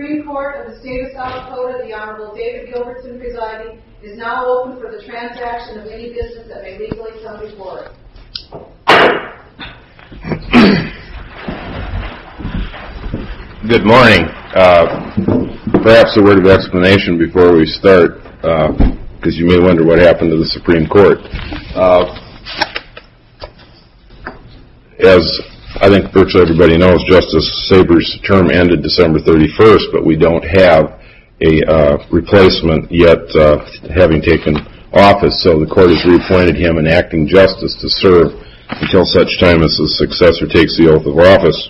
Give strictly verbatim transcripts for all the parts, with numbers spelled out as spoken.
Supreme Court of the State of South Dakota, the Honorable David Gilbertson presiding, is now open for the transaction of any business that may legally come before it. Good morning. Uh, perhaps a word of explanation before we start, because uh, you may wonder what happened to the Supreme Court. Uh, as I think virtually everybody knows, Justice Saber's term ended December thirty-first, but we don't have a uh, replacement yet uh, having taken office, so the court has reappointed him an acting justice to serve until such time as his successor takes the oath of office.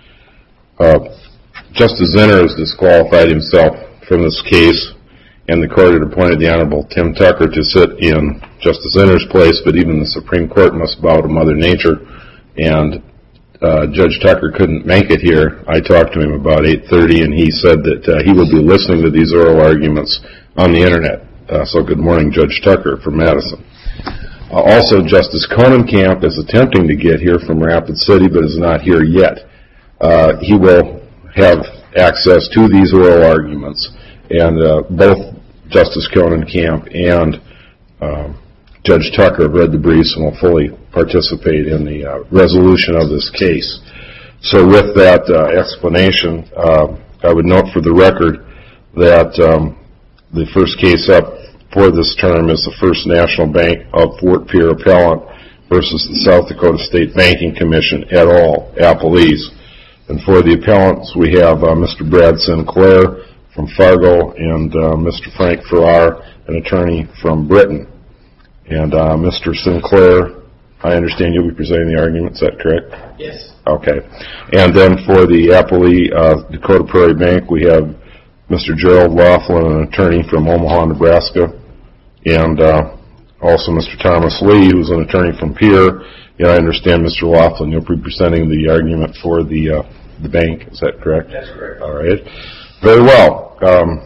Uh, Justice Zinner has disqualified himself from this case, and the court had appointed the Honorable Tim Tucker to sit in Justice Zinner's place, but even the Supreme Court must bow to Mother Nature, and uh, Judge Tucker couldn't make it here. I talked to him about eight thirty, and he said that uh, he would be listening to these oral arguments on the Internet. Uh, so good morning, Judge Tucker from Madison. Uh, also, Justice Conenkamp is attempting to get here from Rapid City, but is not here yet. Uh, he will have access to these oral arguments, and uh, both Justice Conenkamp and uh, Judge Tucker have read the briefs and will fully participate in the uh, resolution of this case. So with that uh, explanation, uh, I would note for the record that um, the first case up for this term is the First National Bank of Fort Pierre appellant versus the South Dakota State Banking Commission et al., appellees. And for the appellants, we have uh, Mister Brad Sinclair from Fargo and uh, Mister Frank Farrar, an attorney from Britain. And uh, Mister Sinclair, I understand you'll be presenting the argument. Is that correct? Yes. Okay. And then for the appellee, uh, Dakota Prairie Bank, we have Mister Gerald Laughlin, an attorney from Omaha, Nebraska, and uh, also Mister Thomas Lee, who's an attorney from Pierre. Yeah, I understand, Mister Laughlin, you'll be presenting the argument for the uh, the bank. Is that correct? That's correct. All right. Very well. Um,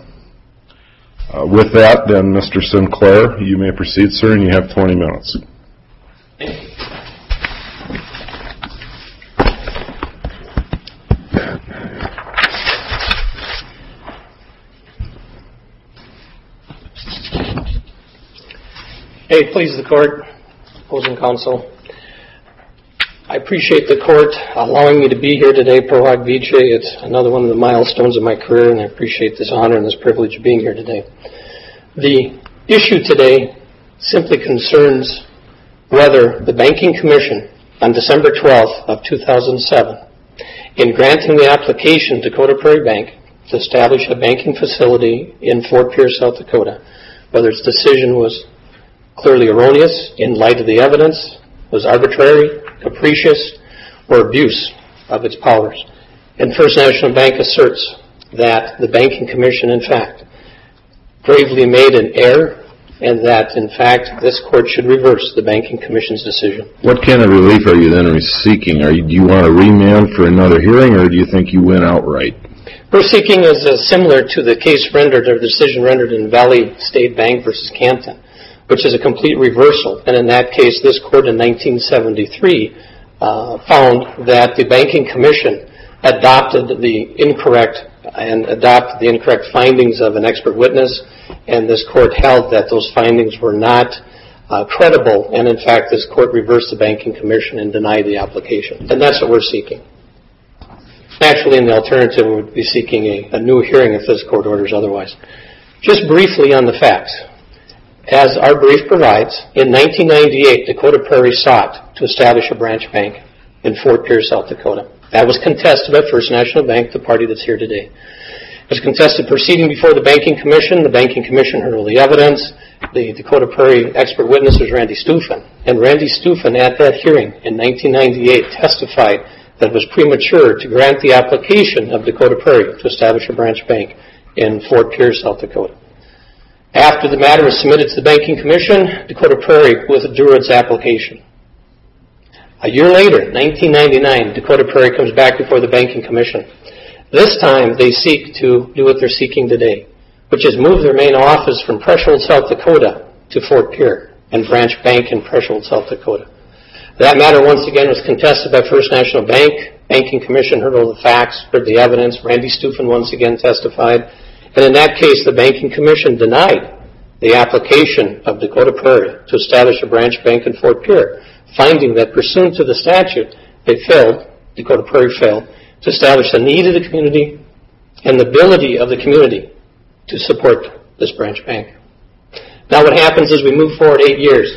uh, with that, then, Mister Sinclair, you may proceed, sir, and you have twenty minutes. Thank you. Hey, please, the court, opposing counsel. I appreciate the court allowing me to be here today, pro hoc vice. It's another one of the milestones of my career, and I appreciate this honor and this privilege of being here today. The issue today simply concerns whether the Banking Commission on December twelfth of two thousand seven, in granting the application to Dakota Prairie Bank to establish a banking facility in Fort Pierre, South Dakota, whether its decision was clearly erroneous in light of the evidence, was arbitrary, capricious, or abuse of its powers. And First National Bank asserts that the Banking Commission, in fact, gravely made an error, and that, in fact, this court should reverse the Banking Commission's decision. What kind of relief are you then seeking? Are you, do you want a remand for another hearing, or do you think you win outright? We're seeking is uh, similar to the case rendered, or the decision rendered in Valley State Bank versus Canton, which is a complete reversal. And in that case, this court in nineteen seventy-three uh, found that the Banking Commission adopted the incorrect and adopted the incorrect findings of an expert witness, and this court held that those findings were not uh, credible, and in fact, this court reversed the Banking Commission and denied the application. And that's what we're seeking. Naturally, in the alternative, we would be seeking a, a new hearing if this court orders otherwise. Just briefly on the facts. As our brief provides, in nineteen ninety-eight, Dakota Prairie sought to establish a branch bank in Fort Pierre, South Dakota. That was contested by First National Bank, the party that's here today. It was contested proceeding before the Banking Commission. The Banking Commission heard all the evidence. The Dakota Prairie expert witness was Randy Stufen. And Randy Stufen, at that hearing in nineteen ninety-eight, testified that it was premature to grant the application of Dakota Prairie to establish a branch bank in Fort Pierre, South Dakota. After the matter was submitted to the Banking Commission, Dakota Prairie withdrew its application. A year later, nineteen ninety-nine, Dakota Prairie comes back before the Banking Commission. This time, they seek to do what they're seeking today, which is move their main office from Presholt, South Dakota to Fort Pierre and branch bank in Presholt, South Dakota. That matter, once again, was contested by First National Bank. Banking Commission heard all the facts, heard the evidence. Randy Stupin once again testified. And in that case, the Banking Commission denied the application of Dakota Prairie to establish a branch bank in Fort Pierre, finding that pursuant to the statute, they failed, Dakota Prairie failed, to establish the need of the community and the ability of the community to support this branch bank. Now what happens is we move forward eight years.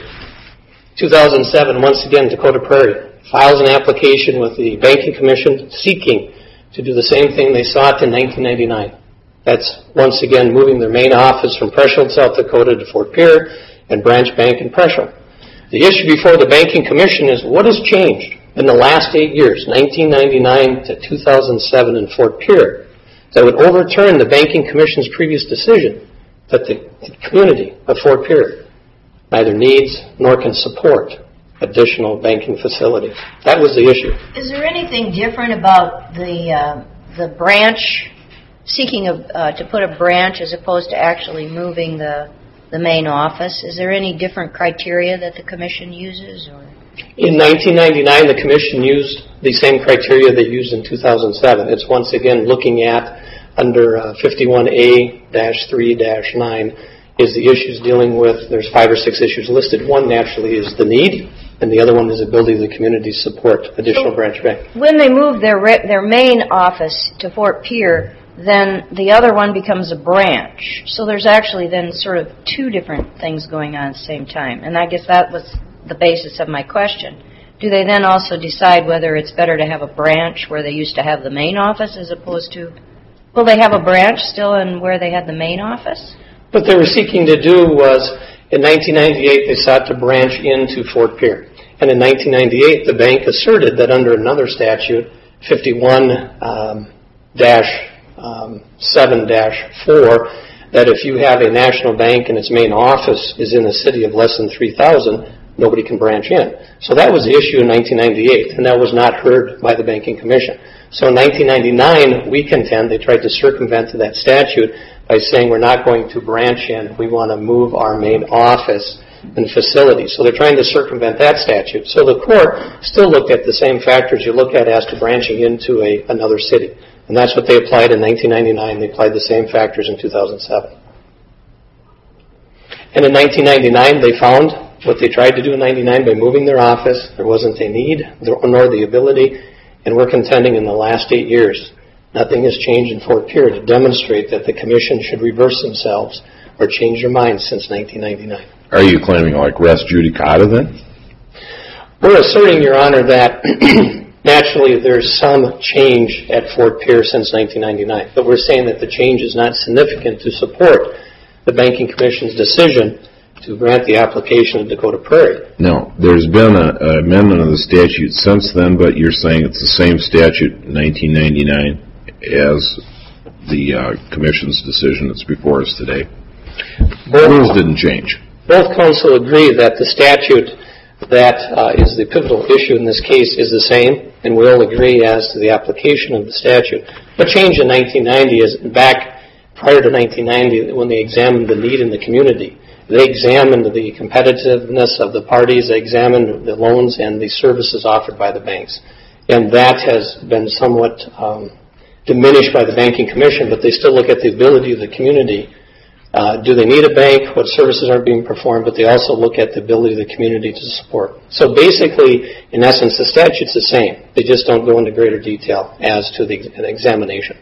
two thousand seven, once again, Dakota Prairie files an application with the Banking Commission seeking to do the same thing they sought in nineteen ninety-nine. That's, once again, moving their main office from Presholt, South Dakota to Fort Pierre and branch bank in Presholt. The issue before the Banking Commission is what has changed in the last eight years, nineteen ninety-nine to two thousand seven in Fort Pierre, that would overturn the Banking Commission's previous decision that the community of Fort Pierre neither needs nor can support additional banking facilities. That was the issue. Is there anything different about the uh, the branch, seeking a, uh, to put a branch as opposed to actually moving the the main office? Is there any different criteria that the Commission uses? Or? In nineteen ninety-nine, the Commission used the same criteria they used in two thousand seven. It's once again looking at under uh, fifty-one A three nine is the issues dealing with, there's five or six issues listed. One naturally is the need, and the other one is the ability of the community to support additional so branch bank. When they move their re- their main office to Fort Pierre, then the other one becomes a branch. So there's actually then sort of two different things going on at the same time. And I guess that was the basis of my question. Do they then also decide whether it's better to have a branch where they used to have the main office as opposed to, will they have a branch still in where they had the main office? What they were seeking to do was, in nineteen ninety-eight, they sought to branch into Fort Pierre. And in nineteen ninety-eight, the bank asserted that under another statute, fifty-one seven dash four, that if you have a national bank and its main office is in a city of less than three thousand, nobody can branch in. So that was the issue in nineteen ninety-eight, and that was not heard by the Banking Commission. So in nineteen ninety-nine, we contend they tried to circumvent that statute by saying we're not going to branch in, we want to move our main office and facility. So they're trying to circumvent that statute. So the court still looked at the same factors you look at as to branching into a, another city. And that's what they applied in nineteen ninety-nine. They applied the same factors in two thousand seven. And in nineteen ninety-nine, they found what they tried to do in ninety-nine by moving their office. There wasn't a need nor the ability. And we're contending in the last eight years, nothing has changed in Fort Pierre to demonstrate that the Commission should reverse themselves or change their minds since nineteen ninety-nine. Are you claiming like res judicata then? We're asserting, Your Honor, that naturally there's some change at Fort Pierre since nineteen ninety-nine, but we're saying that the change is not significant to support the Banking Commission's decision to grant the application of Dakota Prairie. No, there's been an amendment of the statute since then, but you're saying it's the same statute in nineteen ninety-nine as the uh, Commission's decision that's before us today. Both, rules didn't change. Both counsel agree that the statute that uh, is the pivotal issue in this case is the same, and we all agree as to the application of the statute. What changed in nineteen ninety is back prior to nineteen ninety when they examined the need in the community. They examined the competitiveness of the parties, they examined the loans and the services offered by the banks. And that has been somewhat um, diminished by the Banking Commission, but they still look at the ability of the community. Uh, do they need a bank? What services are being performed? But they also look at the ability of the community to support. So basically, in essence, the statute's the same. They just don't go into greater detail as to the examination.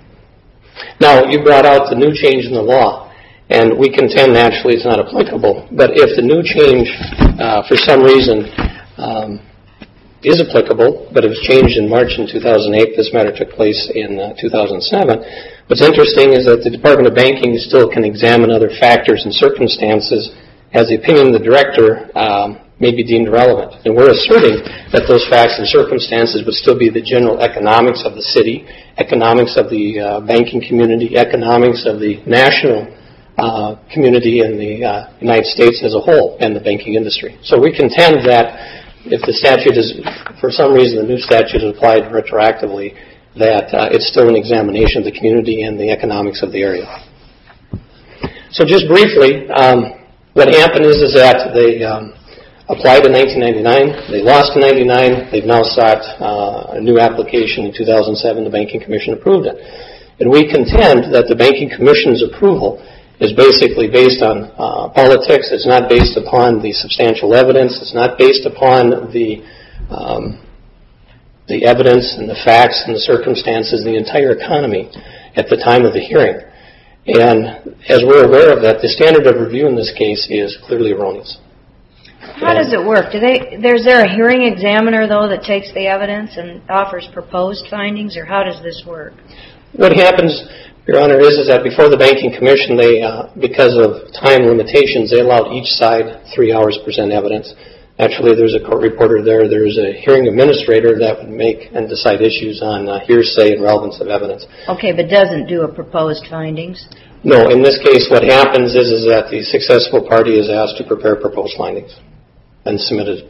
Now, you brought out the new change in the law. And we contend naturally it's not applicable. But if the new change, uh, for some reason, um, is applicable, but it was changed in March in two thousand eight, this matter took place in uh, two thousand seven, what's interesting is that the Department of Banking still can examine other factors and circumstances as the opinion of the director um, may be deemed relevant. And we're asserting that those facts and circumstances would still be the general economics of the city, economics of the uh, banking community, economics of the national Uh, community in the uh, United States as a whole and the banking industry. So we contend that if the statute is, for some reason, the new statute is applied retroactively, that uh, it's still an examination of the community and the economics of the area. So just briefly, um, what happened is, is that the um, applied in nineteen ninety-nine. They lost in ninety-nine. They've now sought uh, a new application in two thousand seven. The Banking Commission approved it. And we contend that the Banking Commission's approval is basically based on uh, politics. It's not based upon the substantial evidence. It's not based upon the um, the evidence and the facts and the circumstances, the entire economy at the time of the hearing. And as we're aware of that, the standard of review in this case is clearly erroneous. How does it work? Do they? There's there a hearing examiner though that takes the evidence and offers proposed findings, or how does this work? What happens, Your Honor, is, is that before the Banking Commission, they, uh, because of time limitations, they allowed each side three hours to present evidence. Actually, there's a court reporter there. There's a hearing administrator that would make and decide issues on uh, hearsay and relevance of evidence. Okay, but doesn't do a proposed findings? No. In this case, what happens is, is that the successful party is asked to prepare proposed findings and submitted.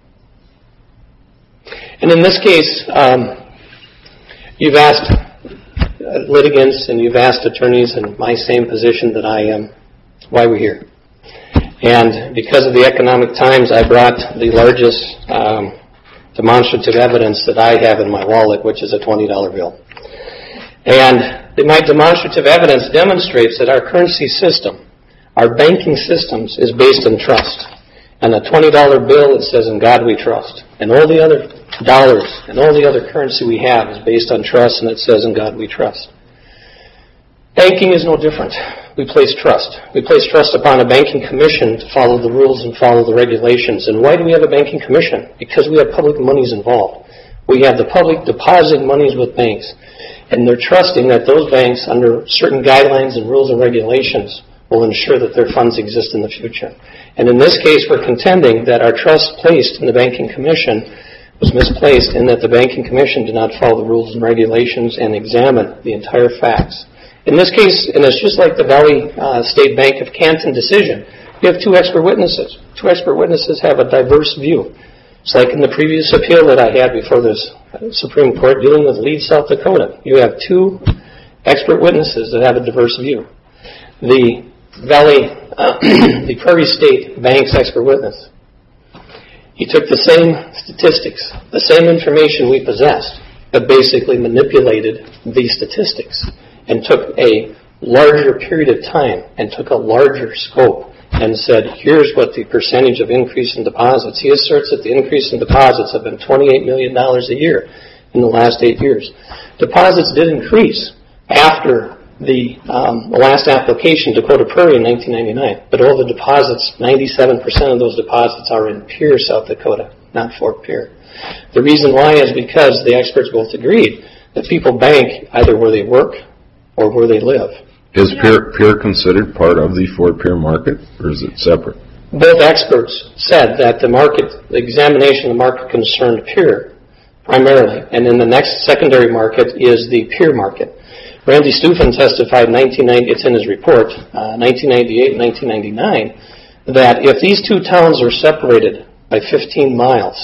And in this case, um, you've asked litigants and you've asked attorneys in my same position that I am why we're here. And because of the economic times, I brought the largest um, demonstrative evidence that I have in my wallet, which is a twenty dollar bill. And my demonstrative evidence demonstrates that our currency system, our banking systems, is based on trust. And a twenty dollar bill, it says, "In God we trust." And all the other dollars and all the other currency we have is based on trust, and it says, "In God we trust." Banking is no different. We place trust. We place trust upon a banking commission to follow the rules and follow the regulations. And why do we have a banking commission? Because we have public monies involved. We have the public depositing monies with banks. And they're trusting that those banks, under certain guidelines and rules and regulations, will ensure that their funds exist in the future. And in this case, we're contending that our trust placed in the Banking Commission was misplaced and that the Banking Commission did not follow the rules and regulations and examine the entire facts. In this case, and it's just like the Valley uh, State Bank of Canton decision, you have two expert witnesses. Two expert witnesses have a diverse view. It's like in the previous appeal that I had before this Supreme Court dealing with Leeds, South Dakota. You have two expert witnesses that have a diverse view. The Valley, uh, the Prairie State Bank's expert witness, he took the same statistics, the same information we possessed, but basically manipulated these statistics and took a larger period of time and took a larger scope and said, here's what the percentage of increase in deposits. He asserts that the increase in deposits have been twenty-eight million dollars a year in the last eight years. Deposits did increase after the um, last application, Dakota Prairie, in nineteen ninety-nine. But all the deposits, ninety-seven percent of those deposits are in Pierre, South Dakota, not Fort Pierre. The reason why is because the experts both agreed that people bank either where they work or where they live. Is Pierre, Pierre considered part of the Fort Pierre market, or is it separate? Both experts said that the market, the examination of the market concerned Pierre primarily, and then the next secondary market is the Pierre market. Randy Stufen testified in nineteen ninety, it's in his report, uh, nineteen ninety-eight and nineteen ninety-nine, that if these two towns are separated by fifteen miles,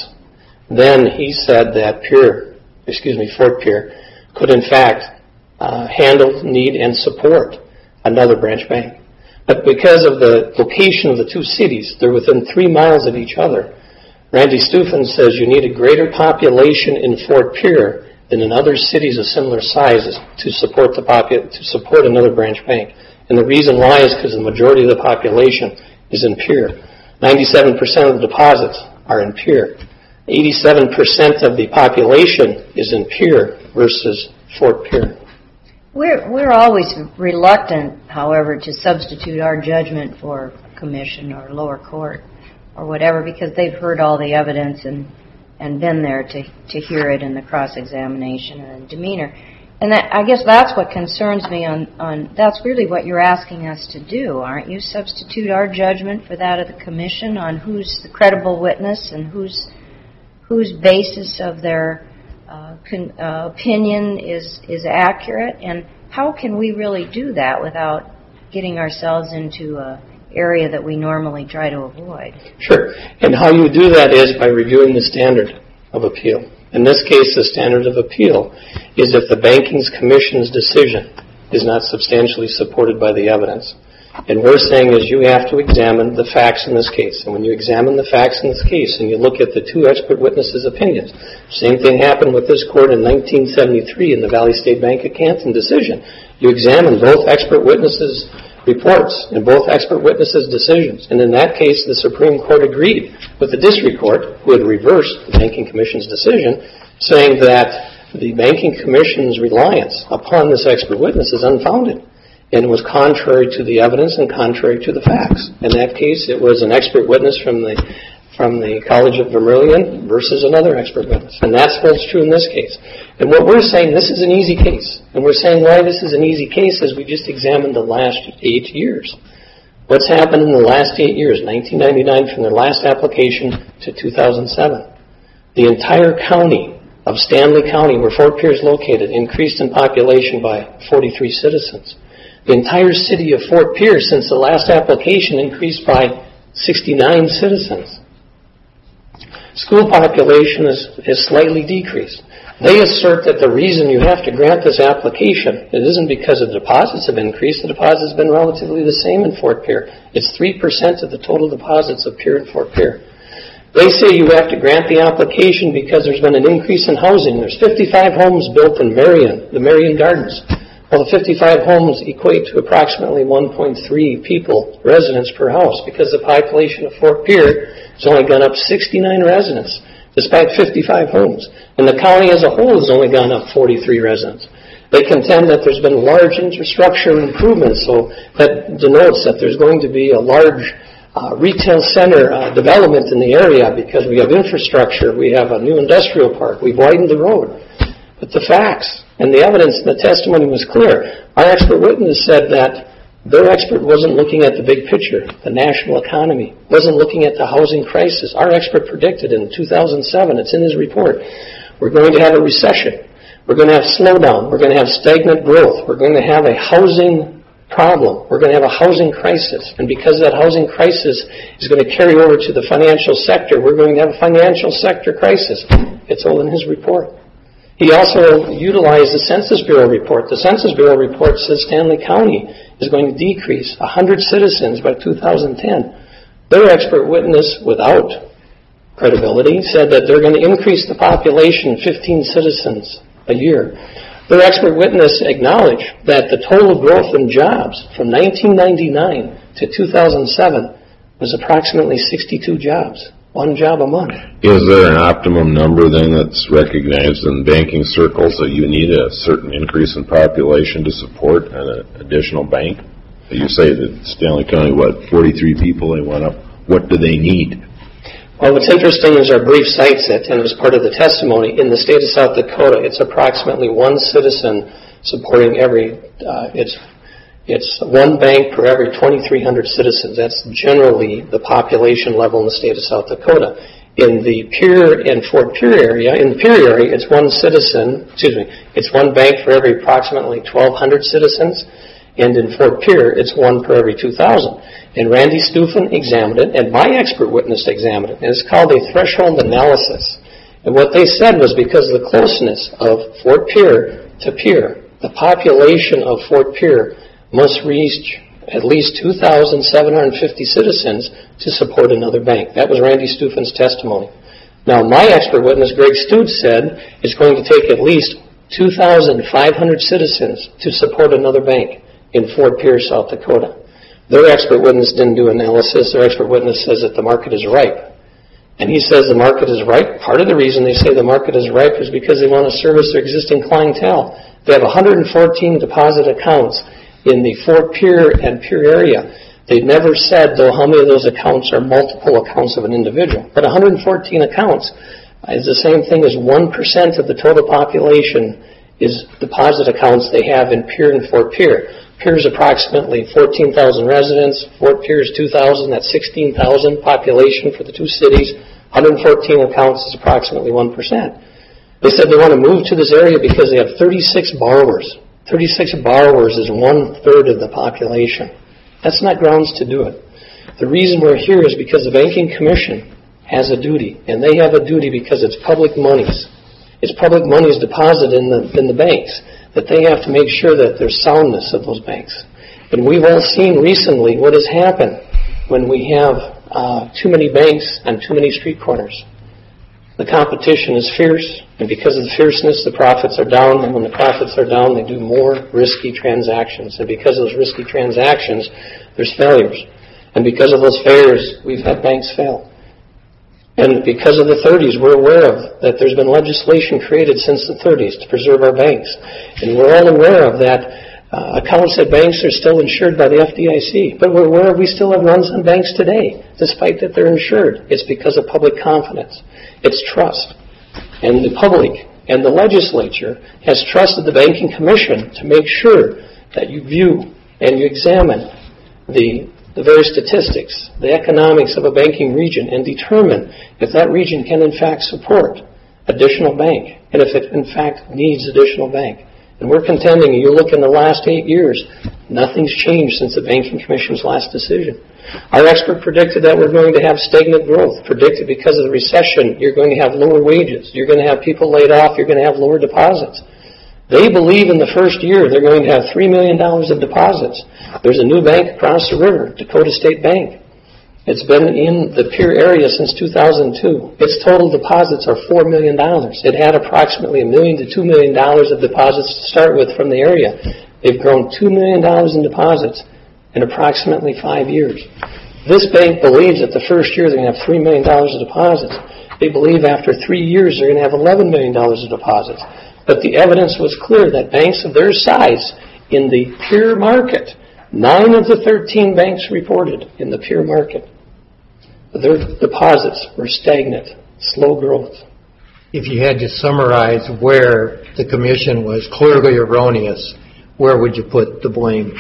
then he said that Pierre, excuse me, Fort Pierre, could in fact uh, handle, need, and support another branch bank. But because of the location of the two cities, they're within three miles of each other. Randy Stufen says you need a greater population in Fort Pierre than in other cities of similar sizes to support the popu- to support another branch bank. And the reason why is because the majority of the population is in Pierre. ninety-seven percent of the deposits are in Pierre. eighty-seven percent of the population is in Pierre versus Fort Pierre. We're we're always reluctant, however, to substitute our judgment for commission or lower court or whatever, because they've heard all the evidence and and been there to to hear it in the cross-examination and demeanor. And that, I guess that's what concerns me on, on, that's really what you're asking us to do, aren't you? Substitute our judgment for that of the commission on who's the credible witness and whose whose basis of their uh, con, uh, opinion is, is accurate. And how can we really do that without getting ourselves into a area that we normally try to avoid? Sure. And how you do that is by reviewing the standard of appeal. In this case, the standard of appeal is if the Banking Commission's decision is not substantially supported by the evidence. And we're saying is you have to examine the facts in this case. And when you examine the facts in this case and you look at the two expert witnesses' opinions, same thing happened with this court in nineteen seventy-three in the Valley State Bank of Canton decision. You examine both expert witnesses' reports and both expert witnesses' decisions. And in that case, the Supreme Court agreed with the district court, who had reversed the Banking Commission's decision, saying that the Banking Commission's reliance upon this expert witness is unfounded. And it was contrary to the evidence and contrary to the facts. In that case, it was an expert witness from the from the College of Vermilion versus another expert witness. And that's what's true in this case. And what we're saying, this is an easy case. And we're saying why this is an easy case is we just examined the last eight years. What's happened in the last eight years, nineteen ninety-nine from their last application to two thousand seven? The entire county of Stanley County, where Fort Pierre is located, increased in population by forty-three citizens. The entire city of Fort Pierre, since the last application, increased by sixty-nine citizens. School population is, is slightly decreased. They assert that the reason you have to grant this application, it isn't because the deposits have increased. The deposits have been relatively the same in Fort Pierre. It's three percent of the total deposits appear in Fort Pierre. They say you have to grant the application because there's been an increase in housing. There's fifty-five homes built in Marion, the Marion Gardens. Well, the fifty-five homes equate to approximately one point three people, residents per house, because the population of Fort Pierre has only gone up sixty-nine residents, despite fifty-five homes. And the county as a whole has only gone up forty-three residents. They contend that there's been large infrastructure improvements, so that denotes that there's going to be a large uh, retail center uh, development in the area because we have infrastructure, we have a new industrial park, we've widened the road. But the facts and the evidence and the testimony was clear. Our expert witness said that their expert wasn't looking at the big picture, the national economy, wasn't looking at the housing crisis. Our expert predicted in two thousand seven, it's in his report, we're going to have a recession. We're going to have slowdown. We're going to have stagnant growth. We're going to have a housing problem. We're going to have a housing crisis. And because that housing crisis is going to carry over to the financial sector, we're going to have a financial sector crisis. It's all in his report. He also utilized the Census Bureau report. The Census Bureau report says Stanley County is going to decrease one hundred citizens by two thousand ten. Their expert witness, without credibility, said that they're going to increase the population fifteen citizens a year. Their expert witness acknowledged that the total growth in jobs from nineteen ninety-nine to two thousand seven was approximately sixty-two jobs. One job a month. Is there an optimum number then that's recognized in banking circles that you need a certain increase in population to support an additional bank? You say that Stanley County, what, forty-three people, they went up. What do they need? Well, what's interesting is our brief cites it, and it was part of the testimony. In the state of South Dakota, it's approximately one citizen supporting every, uh, it's It's one bank per every twenty-three hundred citizens. That's generally the population level in the state of South Dakota. In the Pierre and Fort Pierre area, in the Pierre area, it's one citizen, excuse me, it's one bank for every approximately twelve hundred citizens. And in Fort Pierre, it's one per every two thousand. And Randy Stufen examined it, and my expert witness examined it. And it's called a threshold analysis. And what they said was because of the closeness of Fort Pierre to Pierre, the population of Fort Pierre must reach at least two thousand seven hundred fifty citizens to support another bank. That was Randy Stufen's testimony. Now, my expert witness, Greg Stutz, said it's going to take at least two thousand five hundred citizens to support another bank in Fort Pierre, South Dakota. Their expert witness didn't do analysis. Their expert witness says that the market is ripe. And he says the market is ripe. Part of the reason they say the market is ripe is because they want to service their existing clientele. They have one hundred fourteen deposit accounts in the Fort Pierre and Pierre area. They've never said, though, how many of those accounts are multiple accounts of an individual. But one hundred fourteen accounts is the same thing as one percent of the total population is deposit accounts they have in Pierre and Fort Pierre. Pierre is approximately fourteen thousand residents. Fort Pierre is two thousand. That's sixteen thousand population for the two cities. one hundred fourteen accounts is approximately one percent. They said they want to move to this area because they have thirty-six borrowers. thirty-six borrowers is one-third of the population. That's not grounds to do it. The reason we're here is because the Banking Commission has a duty, and they have a duty because it's public monies. It's public monies deposited in the, in the banks, that they have to make sure that there's soundness of those banks. And we've all seen recently what has happened when we have uh, too many banks on too many street corners. The competition is fierce, and because of the fierceness, the profits are down, and when the profits are down, they do more risky transactions. And because of those risky transactions, there's failures. And because of those failures, we've had banks fail. And because of the thirties, we're aware of that there's been legislation created since the thirties to preserve our banks. And we're all aware of that. Uh, accounts at banks are still insured by the F D I C. But we're aware we still have runs on banks today, despite that they're insured. It's because of public confidence. It's trust. And the public and the legislature has trusted the Banking Commission to make sure that you view and you examine the the various statistics, the economics of a banking region, and determine if that region can in fact support additional bank, and if it in fact needs additional bank. And we're contending, you look in the last eight years, nothing's changed since the Banking Commission's last decision. Our expert predicted that we're going to have stagnant growth, predicted because of the recession, you're going to have lower wages, you're going to have people laid off, you're going to have lower deposits. They believe in the first year they're going to have three million dollars of deposits. There's a new bank across the river, Dakota State Bank. It's been in the Pierre area since two thousand two. Its total deposits are four million dollars. It had approximately a million to two million dollars of deposits to start with from the area. They've grown two million dollars in deposits in approximately five years. This bank believes that the first year they're going to have three million dollars of deposits. They believe after three years they're going to have eleven million dollars of deposits. But the evidence was clear that banks of their size in the Pierre market, nine of the thirteen banks reported in the Pierre market, their deposits were stagnant, slow growth. If you had to summarize where the Commission was clearly erroneous, where would you put the blame?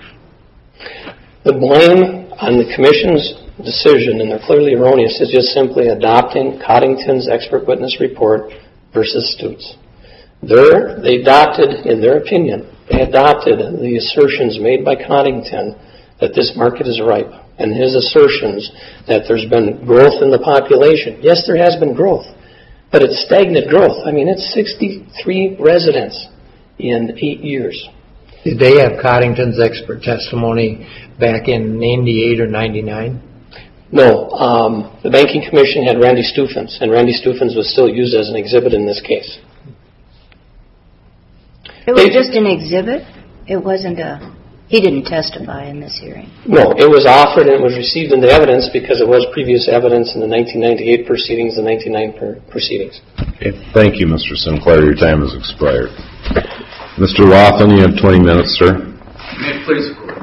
The blame on the Commission's decision, and they're clearly erroneous, is just simply adopting Coddington's expert witness report versus Stutes. There, they adopted, in their opinion, they adopted the assertions made by Coddington that this market is ripe, and his assertions that there's been growth in the population. Yes, there has been growth, but it's stagnant growth. I mean, it's sixty-three residents in eight years. Did they have Coddington's expert testimony back in ninety-eight or ninety-nine? No. Um, the Banking Commission had Randy Stufens, and Randy Stufens was still used as an exhibit in this case. It was just an exhibit? It wasn't a... He didn't testify in this hearing? No, it was offered and it was received into evidence because it was previous evidence in the nineteen ninety-eight proceedings and nineteen ninety-nine proceedings. Okay, thank you, Mister Sinclair. Your time has expired. Mister Wathen, you have twenty minutes, sir. May it please the Court.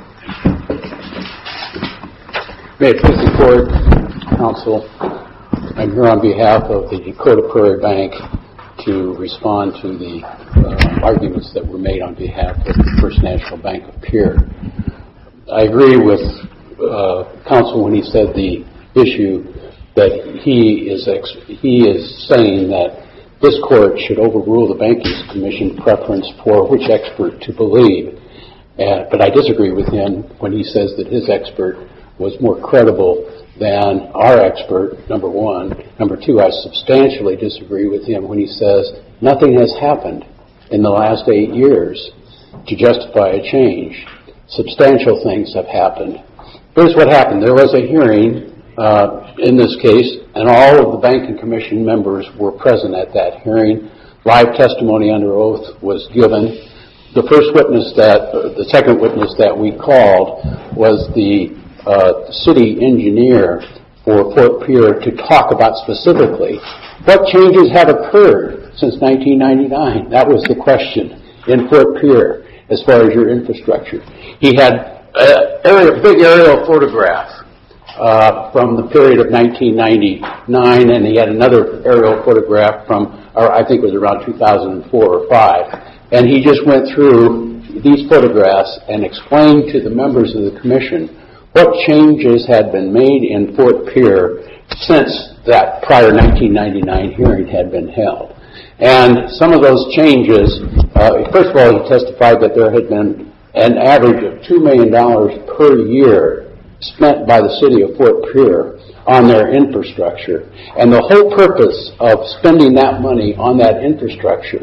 May it please the Court, Counsel, I'm here on behalf of the Dakota Prairie Bank to respond to the uh, arguments that were made on behalf of the First National Bank of Pierre. I agree with uh, Counsel when he said the issue that he is ex- he is saying that this Court should overrule the Banking Commission preference for which expert to believe. Uh, but I disagree with him when he says that his expert was more credible than our expert, number one. Number two, I substantially disagree with him when he says nothing has happened in the last eight years to justify a change. Substantial things have happened. Here's what happened. There was a hearing uh, in this case, and all of the Banking Commission members were present at that hearing. Live testimony under oath was given. The first witness that, uh, the second witness that we called was the Uh, city engineer for Fort Pierre to talk about specifically what changes have occurred since nineteen ninety-nine. That was the question in Fort Pierre as far as your infrastructure. He had a big aerial photograph uh, from the period of nineteen ninety-nine, and he had another aerial photograph from, or I think it was around two thousand four or five. And he just went through these photographs and explained to the members of the commission what changes had been made in Fort Pierre since that prior nineteen ninety-nine hearing had been held. And some of those changes, uh, first of all, he testified that there had been an average of two million dollars per year spent by the city of Fort Pierre on their infrastructure. And the whole purpose of spending that money on that infrastructure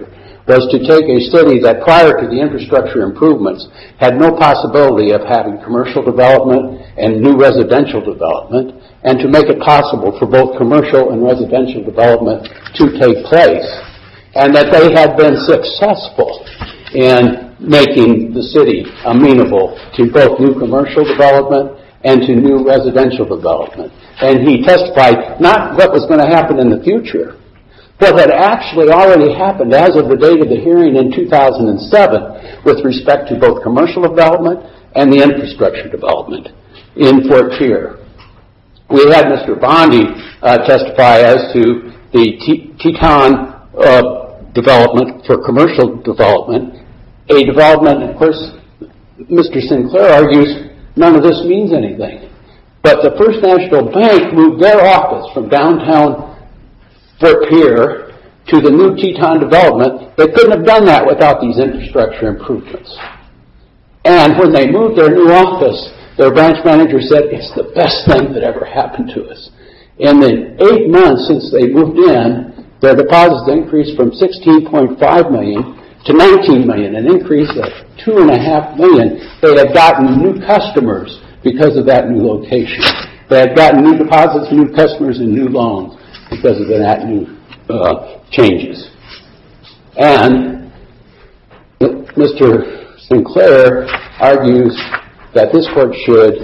was to take a city that prior to the infrastructure improvements had no possibility of having commercial development and new residential development, and to make it possible for both commercial and residential development to take place, and that they had been successful in making the city amenable to both new commercial development and to new residential development. And he testified not what was going to happen in the future, what had actually already happened as of the date of the hearing in two thousand seven with respect to both commercial development and the infrastructure development in Fort Pierre. We had Mister Bondi uh, testify as to the T- Teton uh, development for commercial development, a development, of course, Mister Sinclair argues none of this means anything. But the First National Bank moved their office from downtown Fort Pierre to the new Teton development. They couldn't have done that without these infrastructure improvements. And when they moved their new office, their branch manager said, it's the best thing that ever happened to us. In the eight months since they moved in, their deposits increased from sixteen point five million dollars to nineteen million dollars, an increase of two and a half million. They had gotten new customers because of that new location. They had gotten new deposits, new customers, and new loans because of that new uh, changes. And Mister Sinclair argues that this court should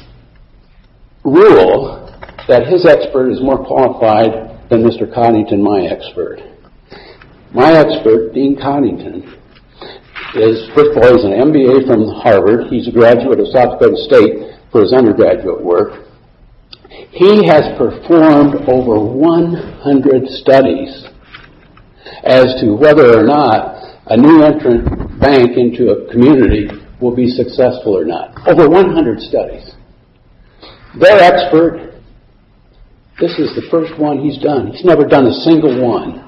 rule that his expert is more qualified than Mister Coddington, my expert. My expert, Dean Coddington, is, first of all, he's an M B A from Harvard. He's a graduate of South Dakota State for his undergraduate work. He has performed over one hundred studies as to whether or not a new entrant bank into a community will be successful or not. Over one hundred studies. Their expert, this is the first one he's done. He's never done a single one.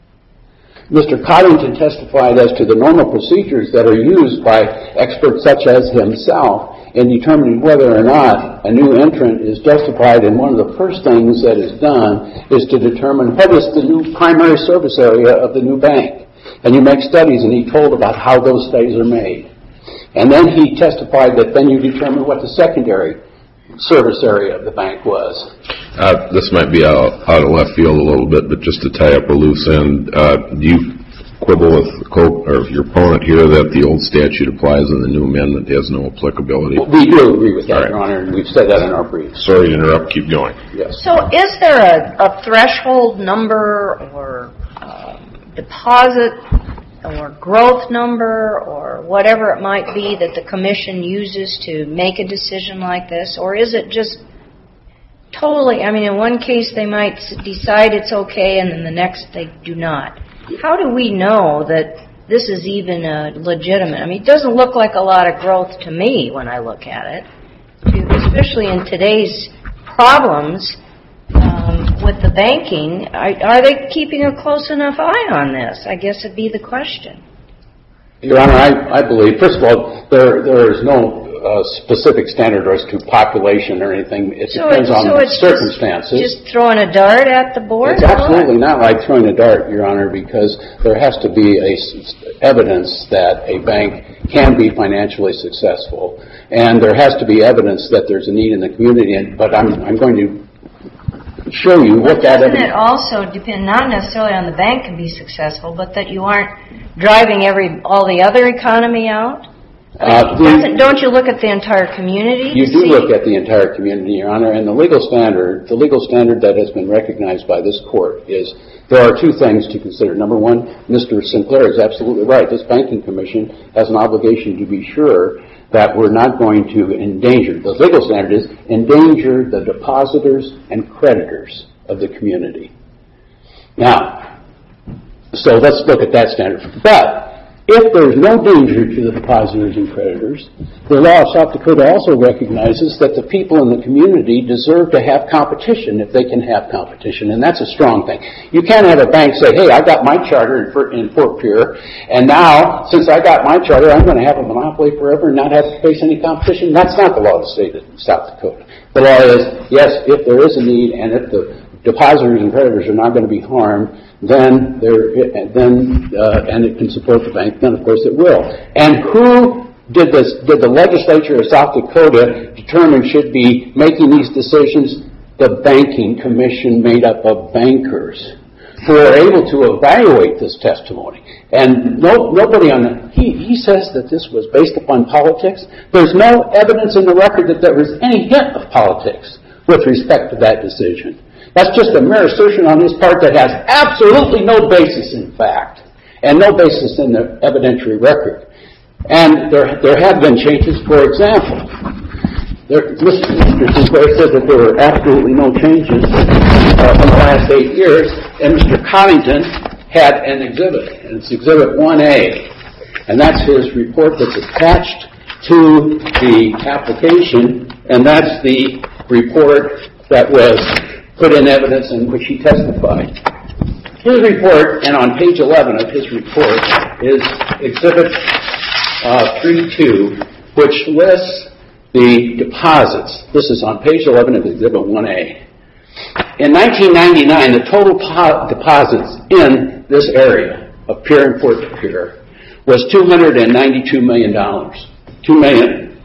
Mister Coddington testified as to the normal procedures that are used by experts such as himself in determining whether or not a new entrant is justified, and one of the first things that is done is to determine what is the new primary service area of the new bank. And you make studies, and he told about how those studies are made. And then he testified that then you determine what the secondary service area of the bank was. Uh, this might be out, out of left field a little bit, but just to tie up a loose end, uh, do you quibble with the co- or your opponent here that the old statute applies and the new amendment has no applicability? Well, we do agree with that, right, Your Honor, and we've said that in our brief. Sorry to interrupt. Keep going. Yes. So is there a, a threshold number or uh, deposit or growth number or whatever it might be that the commission uses to make a decision like this? Or is it just totally, I mean, in one case they might decide it's okay and in the next they do not. How do we know that this is even uh, legitimate? I mean, it doesn't look like a lot of growth to me when I look at it, especially in today's problems um, with the banking. Are, are they keeping a close enough eye on this? I guess it'd be the question. Your Honor, I, I believe, first of all, there there is no uh, specific standard as to population or anything. It so depends it, on so it's circumstances. Just, just throwing a dart at the board? It's absolutely not like throwing a dart, Your Honor, because there has to be a evidence that a bank can be financially successful, and there has to be evidence that there's a need in the community. And, but I'm I'm going to show you what that Doesn't evidence. it also depend not necessarily on the bank can be successful, but that you aren't driving every all the other economy out? Uh, Doesn't, don't you look at the entire community? You to do see? look at the entire community, Your Honor, and the legal standard, the legal standard that has been recognized by this court is there are two things to consider. Number one, Mister Sinclair is absolutely right. This banking commission has an obligation to be sure that we're not going to endanger, the legal standard is endanger the depositors and creditors of the community. Now, so let's look at that standard. But if there's no danger to the depositors and creditors, the law of South Dakota also recognizes that the people in the community deserve to have competition if they can have competition, and that's a strong thing. You can't have a bank say, hey, I got my charter in Fort Pierre, and now, since I got my charter, I'm going to have a monopoly forever and not have to face any competition. That's not the law of the state of South Dakota. The law is, yes, if there is a need and if the depositors and creditors are not going to be harmed, then there, then uh, and it can support the bank, then of course it will. And who did this? Did the legislature of South Dakota determine should be making these decisions? The Banking Commission, made up of bankers who are able to evaluate this testimony. And no, nobody on the, he, he says that this was based upon politics. There's no evidence in the record that there was any hint of politics with respect to that decision. That's just a mere assertion on his part that has absolutely no basis in fact, and no basis in the evidentiary record. And there, there have been changes. For example, there, Mister Sinclair said that there were absolutely no changes uh, in the last eight years, and Mister Coddington had an exhibit, and it's Exhibit one A, and that's his report that's attached to the application, and that's the report that was put in evidence in which he testified. His report, and on page eleven of his report, is Exhibit uh, three two, which lists the deposits. This is on page eleven of Exhibit one A. In nineteen ninety-nine, the total po- deposits in this area of Pierre and Fort Pierre was two hundred ninety-two million dollars. Two million,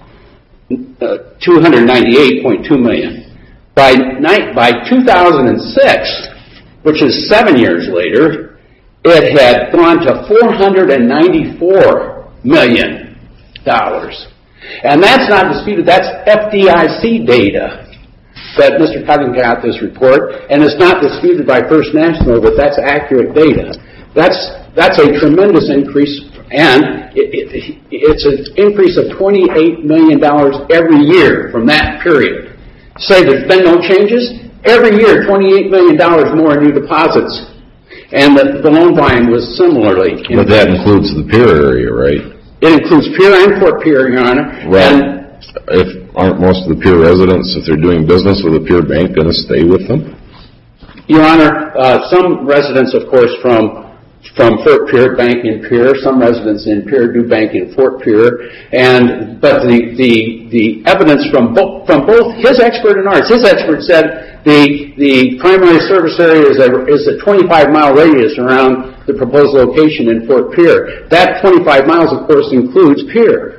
uh, two hundred ninety-eight point two million. By, ni- by two thousand six, which is seven years later, it had gone to four hundred ninety-four million dollars. And that's not disputed. That's F D I C data that Mister Coddington got this report, and it's not disputed by First National, but that's accurate data. That's that's a tremendous increase, and it, it, it's an increase of twenty-eight million dollars every year from that period. Say there's been no changes, every year twenty-eight million dollars more in new deposits, and the, the loan volume was similarly. But that includes the Pierre area, right? It includes Pierre and Fort Pierre, Your Honor. Well, and if aren't most of the Pierre residents, if they're doing business with a Pierre bank, going to stay with them? Your Honor, uh, some residents, of course, from from Fort Pierre bank in Pierre. Some residents in Pierre do bank in Fort Pierre. And but the the the evidence from both from both his expert and ours. His expert said the the primary service area is a is a twenty-five mile radius around the proposed location in Fort Pierre. That twenty-five miles, of course, includes Pierre.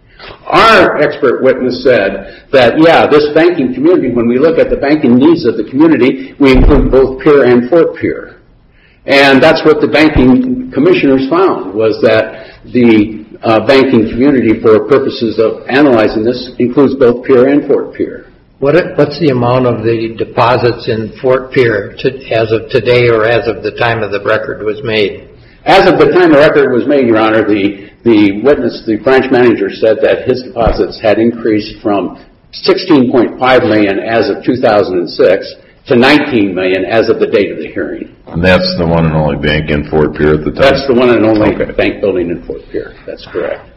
Our expert witness said that, yeah, this banking community, when we look at the banking needs of the community, we include both Pierre and Fort Pierre. And that's what the banking commissioners found, was that the uh, banking community, for purposes of analyzing this, includes both Pierre and Fort Pierre. What, what's the amount of the deposits in Fort Pierre to, as of today or as of the time of the record was made? As of the time the record was made, Your Honor, the The witness, the branch manager, said that his deposits had increased from sixteen point five million dollars as of two thousand six to nineteen million dollars as of the date of the hearing. And that's the one and only bank in Fort Pierre at the time? That's the one and only okay. bank building in Fort Pierre. That's correct.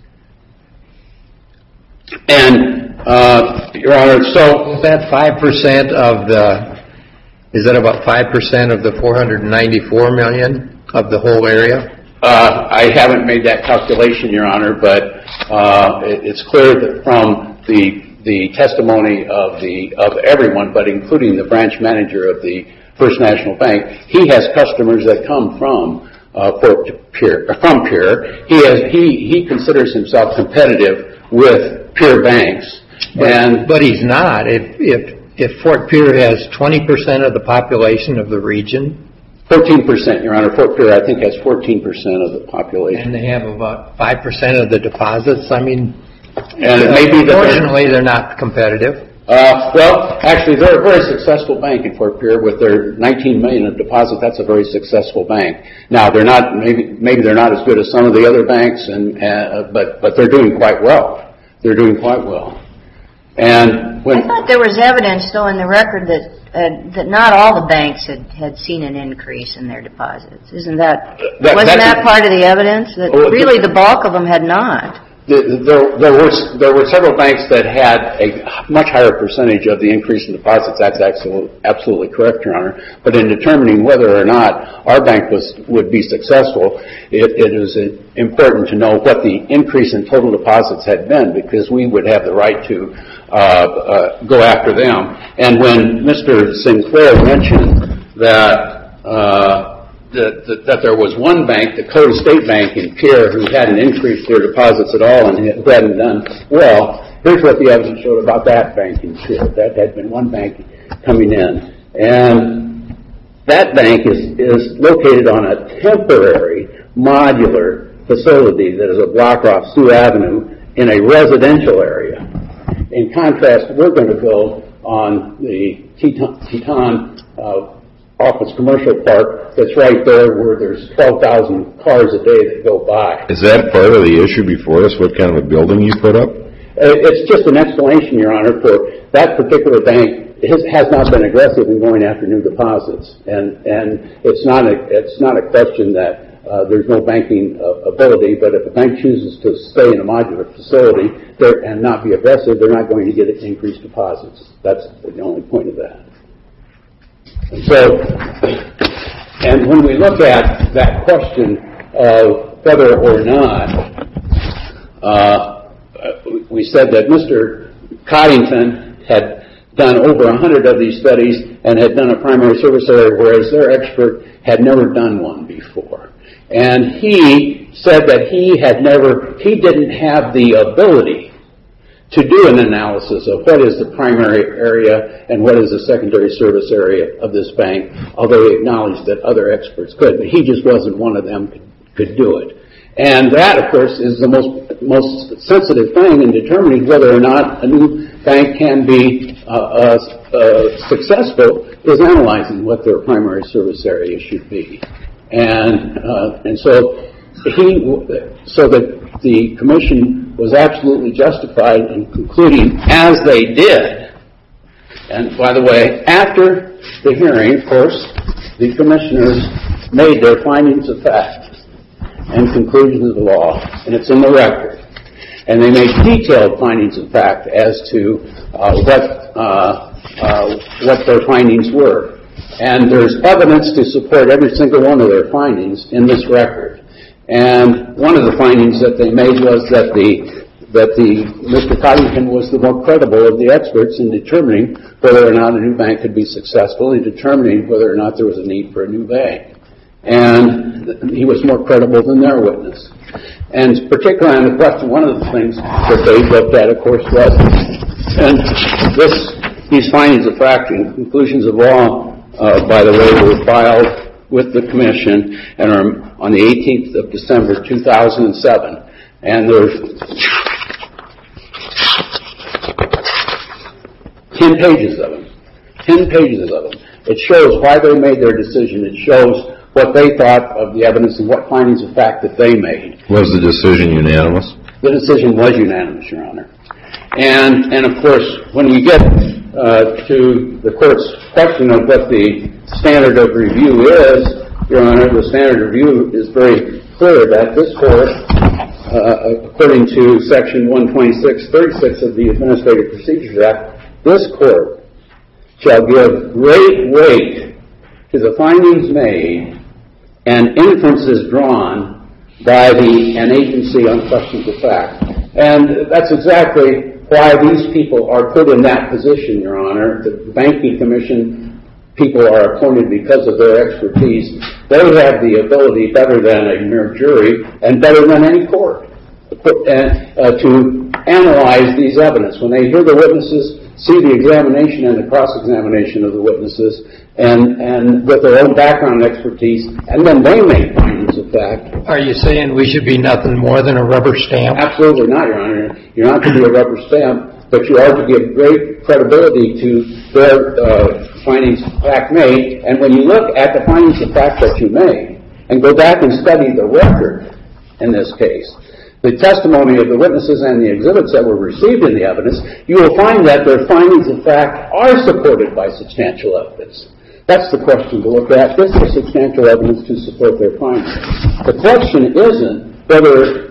And, uh, Your Honor, so... Is that five percent of the, is that about five percent of the four hundred ninety-four million dollars of the whole area? Uh, I haven't made that calculation, Your Honor, but uh, it, it's clear that from the the testimony of the of everyone, but including the branch manager of the First National Bank, he has customers that come from uh, Fort Pierre. From Pierre, he has he he considers himself competitive with Pierre banks, but, and but he's not. If if if Fort Pierre has twenty percent of the population of the region. fourteen percent, Your Honor. Fort Pierre, I think, has fourteen percent of the population. And they have about five percent of the deposits. I mean, and it may be that unfortunately, they're not competitive. Uh, well, actually, they're a very successful bank in Fort Pierre with their nineteen million dollars of deposit. That's a very successful bank. Now, they're not, maybe, maybe they're not as good as some of the other banks, and, uh, but, but they're doing quite well. They're doing quite well. And when... I thought there was evidence, though, in the record that Uh, that not all the banks had, had seen an increase in their deposits. Isn't that, that wasn't that a, part of the evidence? That oh, really the bulk of them had not. the, there, there were there were several banks that had a much higher percentage of the increase in deposits. That's absolutely, absolutely correct, Your Honor. But in determining whether or not our bank was would be successful, it, it is important to know what the increase in total deposits had been, because we would have the right to uh, uh, go after them. And when Mister Sinclair mentioned that. Uh, That, that, that there was one bank, Dakota State Bank in Pierre, who hadn't increased their deposits at all and who hadn't done well. Here's what the evidence showed about that bank in Pierre. That had been one bank coming in. And that bank is, is located on a temporary modular facility that is a block off Sioux Avenue in a residential area. In contrast, we're going to go on the Teton, Teton uh, Office Commercial Park that's right there where there's twelve thousand cars a day that go by. Is that part of the issue before us, what kind of a building you put up? It's just an explanation, Your Honor, for that particular bank has, has not been aggressive in going after new deposits. And, and it's not a, it's not a question that uh, there's no banking uh, ability, but if a bank chooses to stay in a modular facility and not be aggressive, they're not going to get increased deposits. That's the only point of that. And so, and when we look at that question of whether or not, uh, we said that Mister Coddington had done over a hundred of these studies and had done a primary service area, whereas their expert had never done one before. And he said that he had never, he didn't have the ability to do an analysis of what is the primary area and what is the secondary service area of this bank, although he acknowledged that other experts could, but he just wasn't one of them could, could do it. And that, of course, is the most most sensitive thing in determining whether or not a new bank can be uh, uh, uh, successful, is analyzing what their primary service area should be. And uh, and so he, so that the commission was absolutely justified in concluding as they did. And by the way, after the hearing, of course, the commissioners made their findings of fact and conclusions of law, and it's in the record. And they made detailed findings of fact as to uh, what uh, uh, what their findings were. And there's evidence to support every single one of their findings in this record. And one of the findings that they made was that the that the Mister Coddington was the more credible of the experts in determining whether or not a new bank could be successful, in determining whether or not there was a need for a new bank. And he was more credible than their witness. And particularly on the question, one of the things that they looked at, of course, was, and this, these findings of fact and conclusions of law, uh, by the way, were filed with the commission and are on the eighteenth of December, two thousand seven. And there's ten pages of them. Ten pages of them. It shows why they made their decision. It shows what they thought of the evidence and what findings of fact that they made. Was the decision unanimous? The decision was unanimous, Your Honor. And, and of course, when we get uh, to the court's question of what the standard of review is, Your Honor, the standard of review is very clear that this court, uh, according to Section one twenty-six thirty-six of the Administrative Procedures Act, this court shall give great weight to the findings made and inferences drawn by the an agency on questions of fact. And that's exactly why these people are put in that position, Your Honor. The Banking Commission people are appointed because of their expertise. They have the ability, better than a mere jury, and better than any court, uh, to analyze these evidence. When they hear the witnesses, see the examination and the cross-examination of the witnesses, and, and with their own background expertise, and then they make findings of fact. Are you saying we should be nothing more than a rubber stamp? Absolutely not, Your Honor. You're not to be a rubber stamp, but you are to give great credibility to their uh, findings of fact made. And when you look at the findings of fact that you made, and go back and study the record in this case, the testimony of the witnesses and the exhibits that were received in the evidence, you will find that their findings of fact are supported by substantial evidence. That's the question to look at. Is there substantial evidence to support their findings? The question isn't whether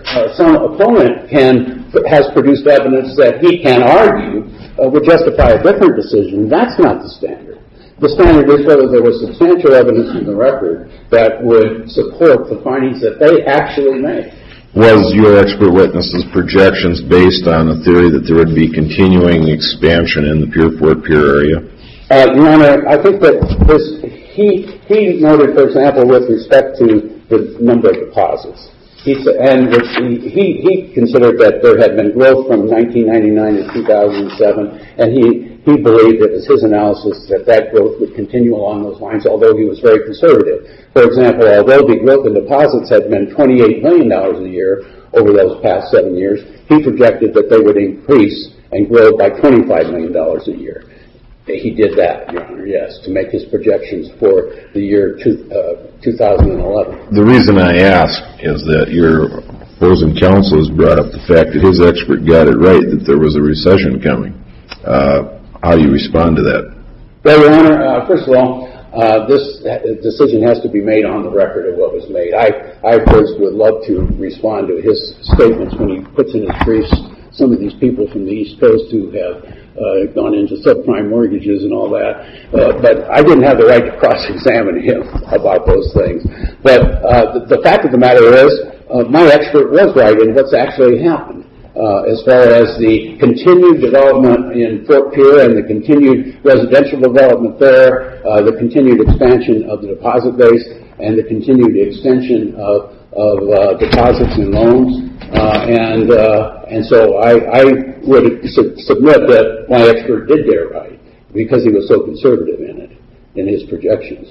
uh, some opponent can has produced evidence that he can argue uh, would justify a different decision. That's not the standard. The standard is whether there was substantial evidence in the record that would support the findings that they actually made. Was your expert witness's projections based on a theory that there would be continuing expansion in the Pier Fort Pier area? Uh, Your Honor, I think that this, he, he noted, for example, with respect to the number of deposits, he, and he, he, he considered that there had been growth from nineteen ninety-nine to two thousand seven, and he, he believed, it was his analysis, that that growth would continue along those lines, although he was very conservative. For example, although the growth in deposits had been twenty-eight million dollars a year over those past seven years, he projected that they would increase and grow by twenty-five million dollars a year. He did that, Your Honor, yes, to make his projections for the year two, uh, two thousand eleven. The reason I ask is that your opposing counsel has brought up the fact that his expert got it right, that there was a recession coming. Uh, how do you respond to that? Well, Your Honor, uh, first of all, uh, this decision has to be made on the record of what was made. I, I first would love to respond to his statements when he puts in his briefs some of these people from the East Coast who have Uh, gone into subprime mortgages and all that, uh, but I didn't have the right to cross-examine him about those things. But uh, the, the fact of the matter is, uh, my expert was right in what's actually happened uh, as far as the continued development in Fort Pier and the continued residential development there, uh, the continued expansion of the deposit base, and the continued extension of, of uh, deposits and loans. Uh, and uh, and so I, I would su- submit that my expert did get it right because he was so conservative in it, in his projections.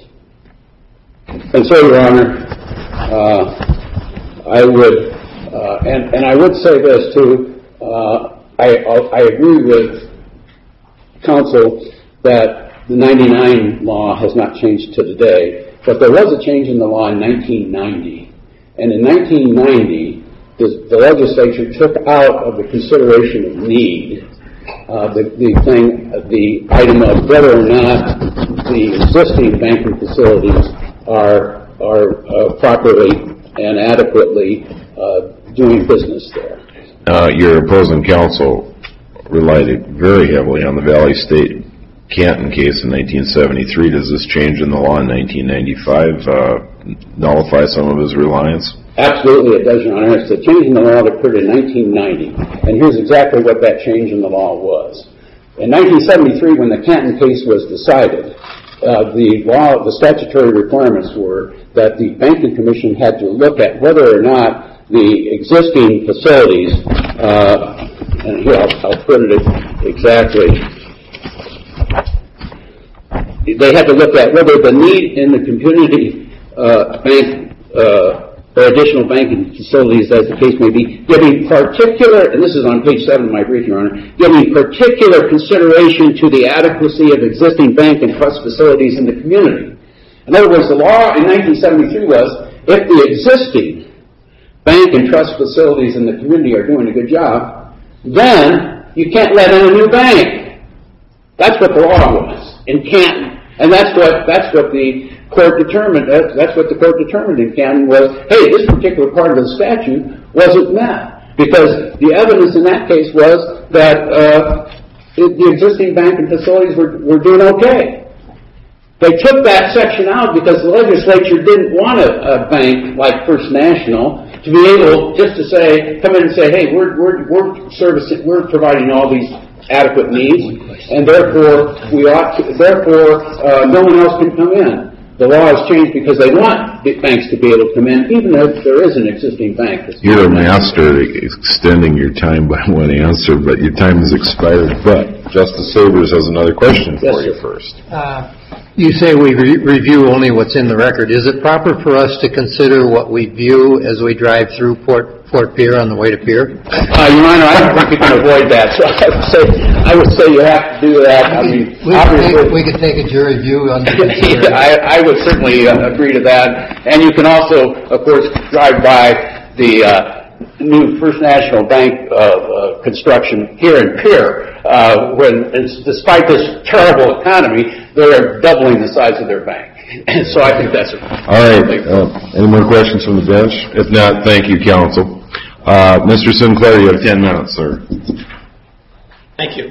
And so, Your Honor, uh, I would, uh, and, and I would say this too, uh, I, I agree with counsel that the ninety-nine law has not changed to today, but there was a change in the law in nineteen ninety. And in nineteen ninety, The, the legislature took out of the consideration of need uh, the, the thing, the item of whether or not the existing banking facilities are are uh, properly and adequately uh, doing business there. Uh, your opposing counsel relied very heavily on the Valley State Canton case in nineteen seventy-three. Does this change in the law in nineteen ninety-five uh, nullify some of his reliance? Absolutely, it does, Your Honor. It's a change in the law that occurred in nineteen ninety, and here's exactly what that change in the law was. In nineteen seventy-three, when the Canton case was decided, uh, the law, the statutory requirements were that the Banking Commission had to look at whether or not the existing facilities, uh, and here I'll, I'll put it exactly, they had to look at whether the need in the community uh, bank uh, or additional banking facilities, as the case may be, giving particular, and this is on page seven of my brief, Your Honor, giving particular consideration to the adequacy of existing bank and trust facilities in the community. In other words, the law in nineteen seventy-three was, if the existing bank and trust facilities in the community are doing a good job, then you can't let in a new bank. That's what the law was in Canton. And that's what, that's what the court determined, that's, that's what the court determined in Canton was, hey, this particular part of the statute wasn't met. Because the evidence in that case was that uh, the, the existing bank and facilities were, were doing okay. They took that section out because the legislature didn't want a, a bank like First National to be able just to say, come in and say, hey, we're, we're, we're servicing, we're providing all these adequate needs, and therefore we ought to, therefore uh, no one else can come in. The law has changed because they want banks to be able to come in, even if there is an existing bank. You're a master at extending your time by one answer, but your time has expired. But Justice Sabers has another question yes, for you sir. first. Uh, you say we re- review only what's in the record. Is it proper for us to consider what we view as we drive through Fort Fort Pier on the way to Pier? Uh, Your Honor, I don't think you can avoid that. So I would say, I would say you have to do that. I mean, we, obviously, could take, we could take a jury view on the yeah, I, I would certainly uh, agree to that. And you can also, of course, drive by the uh, new First National Bank uh, uh, construction here in Pier, uh, when, despite this terrible economy, they're doubling the size of their bank. So I think that's a all right. Uh, any more questions from the bench? If not, thank you, counsel. Uh, Mister Sinclair, you have ten minutes, sir. Thank you.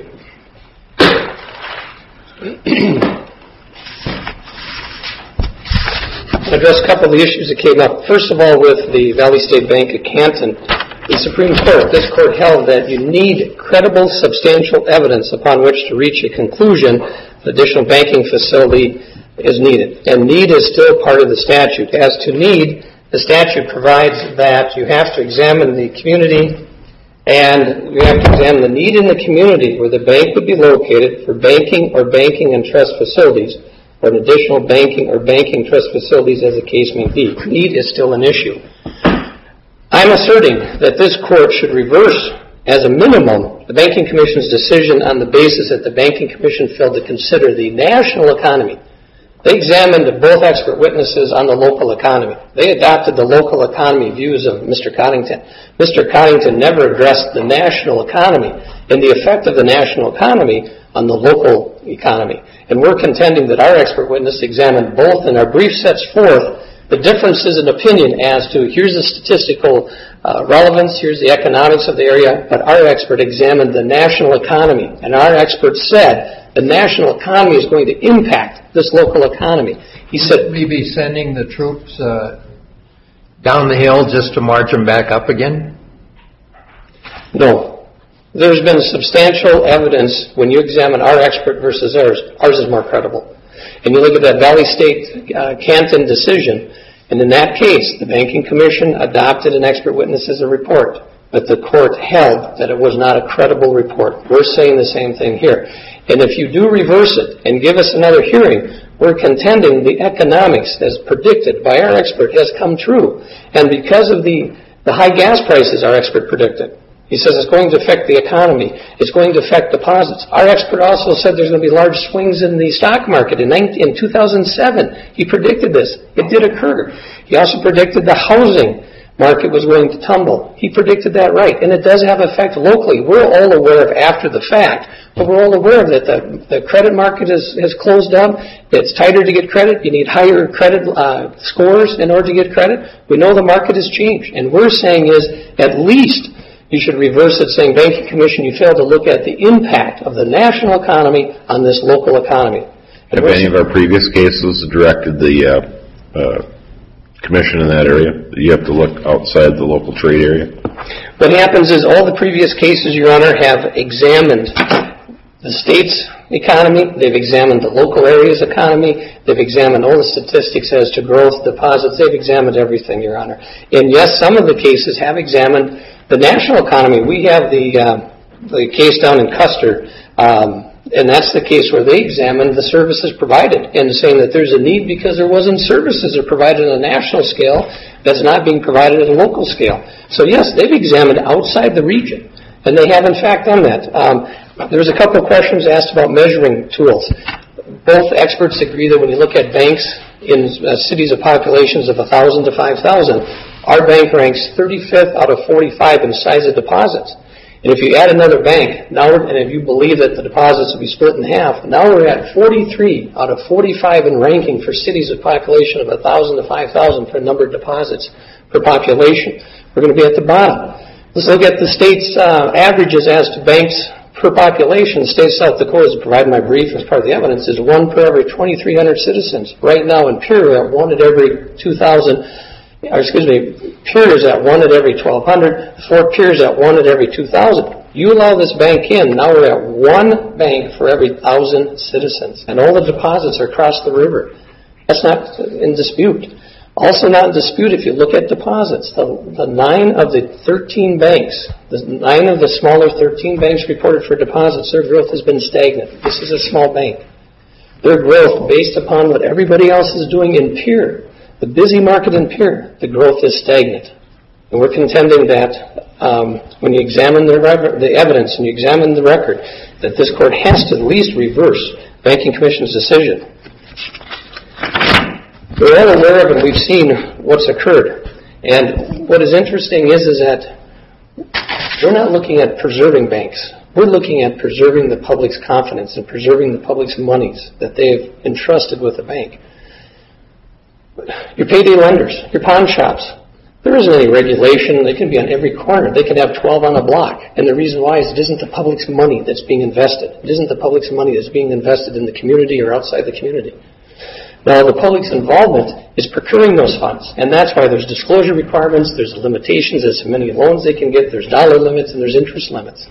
I'll address a couple of the issues that came up. First of all, with the Valley State Bank of Canton, the Supreme Court, this court held that you need credible, substantial evidence upon which to reach a conclusion that additional banking facility is needed. And need is still part of the statute. As to need, the statute provides that you have to examine the community and you have to examine the need in the community where the bank would be located for banking or banking and trust facilities, or an additional banking or banking trust facilities as the case may be. Need is still an issue. I'm asserting that this court should reverse, as a minimum, the Banking Commission's decision on the basis that the Banking Commission failed to consider the national economy. They examined both expert witnesses on the local economy. They adopted the local economy views of Mister Coddington. Mister Coddington never addressed the national economy and the effect of the national economy on the local economy. And we're contending that our expert witness examined both, and our brief sets forth the differences in opinion as to here's the statistical uh, relevance, here's the economics of the area, but our expert examined the national economy, and our expert said the national economy is going to impact this local economy. He said, "Would we be sending the troops uh, down the hill just to march them back up again?" No. There's been substantial evidence when you examine our expert versus ours. Ours is more credible. And you look at that Valley State uh, Canton decision, and in that case, the Banking Commission adopted an expert witness as a report, but the court held that it was not a credible report. We're saying the same thing here. And if you do reverse it and give us another hearing, we're contending the economics, as predicted by our expert, has come true. And because of the, the high gas prices our expert predicted, he says it's going to affect the economy. It's going to affect deposits. Our expert also said there's going to be large swings in the stock market in two thousand seven. He predicted this. It did occur. He also predicted the housing market was going to tumble. He predicted that right. And it does have effect locally. We're all aware of after the fact, but we're all aware of that the, the credit market is, has closed down. It's tighter to get credit. You need higher credit uh, scores in order to get credit. We know the market has changed. And we're saying is at least you should reverse it, saying, Banking Commission, you failed to look at the impact of the national economy on this local economy. Have any of our previous cases directed the uh, uh, commission in that area? You have to look outside the local trade area? What happens is all the previous cases, Your Honor, have examined the state's economy, they've examined the local area's economy, they've examined all the statistics as to growth, deposits, they've examined everything, Your Honor. And yes, some of the cases have examined the national economy. We have the uh, the case down in Custer, um, and that's the case where they examined the services provided and saying that there's a need because there wasn't services that are provided on a national scale that's not being provided at a local scale. So yes, they've examined outside the region, and they have in fact done that. Um, there was a couple of questions asked about measuring tools. Both experts agree that when you look at banks in uh, cities of populations of one thousand to five thousand, our bank ranks thirty-fifth out of forty-five in size of deposits. And if you add another bank, now, and if you believe that the deposits will be split in half, now we're at forty-three out of forty-five in ranking for cities of population of one thousand to five thousand for number of deposits per population. We're going to be at the bottom. Let's look at the state's uh, averages as to banks per population. The state of South Dakota, as provided my brief as part of the evidence, is one per every twenty-three hundred citizens. Right now in Pierre, we're at one at every two thousand. Or excuse me, Pierre is at one at every twelve hundred, Fort Pierre is at one at every two thousand. You allow this bank in, now we're at one bank for every thousand citizens, and all the deposits are across the river. That's not in dispute. Also not in dispute if you look at deposits. The, the nine of the thirteen banks, the nine of the smaller thirteen banks reported for deposits, their growth has been stagnant. This is a small bank. Their growth, based upon what everybody else is doing in Pierre, the busy market in Pierre, the growth is stagnant. And we're contending that um, when you examine the, the evidence and you examine the record, that this court has to at least reverse Banking Commission's decision. We're all aware of and we've seen what's occurred. And what is interesting is, is that we're not looking at preserving banks. We're looking at preserving the public's confidence and preserving the public's monies that they've entrusted with the bank. Your payday lenders, your pawn shops, There isn't any regulation. They can be on every corner. They can have twelve on a block. And the reason why is it isn't the public's money that's being invested. It isn't the public's money that's being invested in the community or outside the community. Now, the public's involvement is procuring those funds, and that's why there's disclosure requirements, there's limitations as to how many loans they can get, there's dollar limits, and there's interest limits.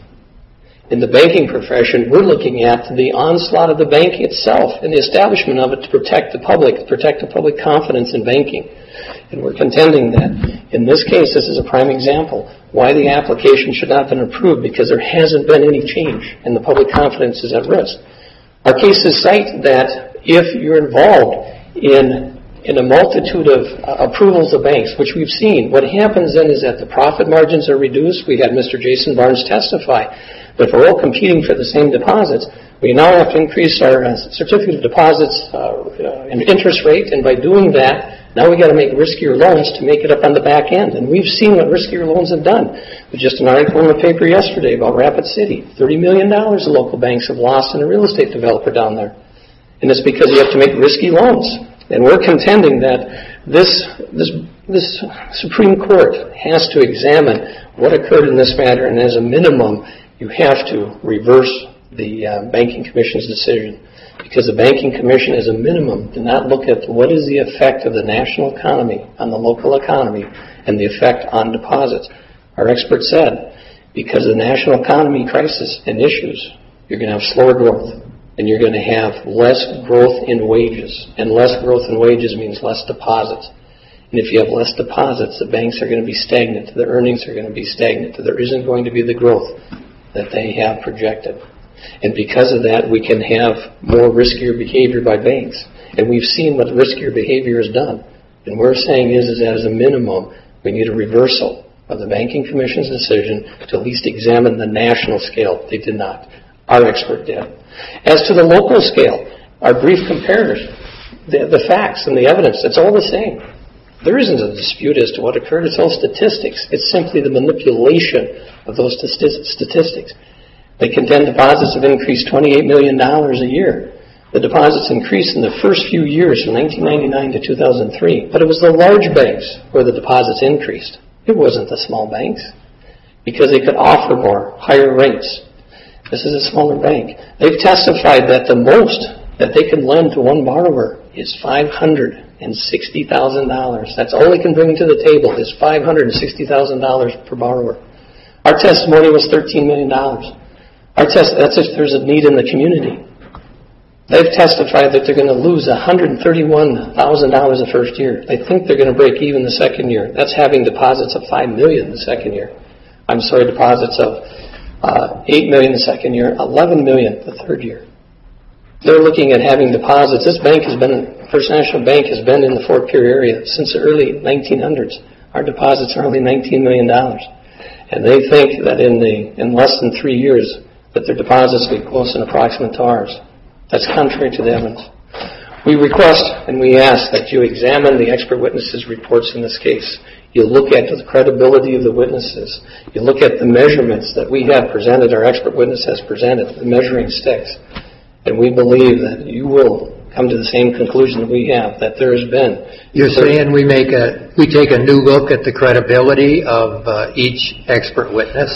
In the banking profession, we're looking at the onslaught of the bank itself and the establishment of it to protect the public, protect the public confidence in banking. And we're contending that, in this case, this is a prime example why the application should not have been approved, because there hasn't been any change, and the public confidence is at risk. Our cases cite that if you're involved in in a multitude of uh, approvals of banks, which we've seen, what happens then is that the profit margins are reduced. We had Mister Jason Barnes testify that if we're all competing for the same deposits, we now have to increase our uh, certificate of deposits uh, uh, and interest rate, and by doing that, now we've got to make riskier loans to make it up on the back end. And we've seen what riskier loans have done. There's just an article in the paper yesterday about Rapid City. thirty million dollars the local banks have lost in a real estate developer down there. And it's because you have to make risky loans. And we're contending that this, this, this Supreme Court has to examine what occurred in this matter, and as a minimum, you have to reverse the uh, Banking Commission's decision. Because the Banking Commission, as a minimum, did not look at what is the effect of the national economy on the local economy and the effect on deposits. Our expert said, because of the national economy crisis and issues, you're going to have slower growth. And you're going to have less growth in wages. And less growth in wages means less deposits. And if you have less deposits, the banks are going to be stagnant. The earnings are going to be stagnant. There isn't going to be the growth that they have projected. And because of that, we can have more riskier behavior by banks. And we've seen what riskier behavior has done. And what we're saying is, is that as a minimum, we need a reversal of the Banking Commission's decision to at least examine the national scale. They did not. Our expert did. As to the local scale, our brief compares the, the facts and the evidence. It's all the same. There isn't a dispute as to what occurred. It's all statistics. It's simply the manipulation of those statistics. They contend deposits have increased twenty-eight million dollars a year. The deposits increased in the first few years from nineteen ninety-nine to two thousand three. But it was the large banks where the deposits increased. It wasn't the small banks, because they could offer more, higher rates. This is a smaller bank. They've testified that the most that they can lend to one borrower is five hundred sixty thousand dollars. That's all they can bring to the table is five hundred sixty thousand dollars per borrower. Our testimony was thirteen million dollars. Our test, that's if there's a need in the community. They've testified that they're going to lose one hundred thirty-one thousand dollars the first year. They think they're going to break even the second year. That's having deposits of five million dollars the second year. I'm sorry, deposits of Uh, eight million dollars the second year, eleven million dollars the third year. They're looking at having deposits. This bank has been, First National Bank has been in the Fort Pierre area since the early nineteen hundreds. Our deposits are only nineteen million dollars. And they think that in the in less than three years that their deposits will be close and approximate to ours. That's contrary to the evidence. We request and we ask that you examine the expert witnesses' reports in this case. You look at the credibility of the witnesses. You look at the measurements that we have presented, our expert witness has presented, the measuring sticks. And we believe that you will come to the same conclusion that we have, that there has been. You're saying we make a, we take a new look at the credibility of uh, each expert witness?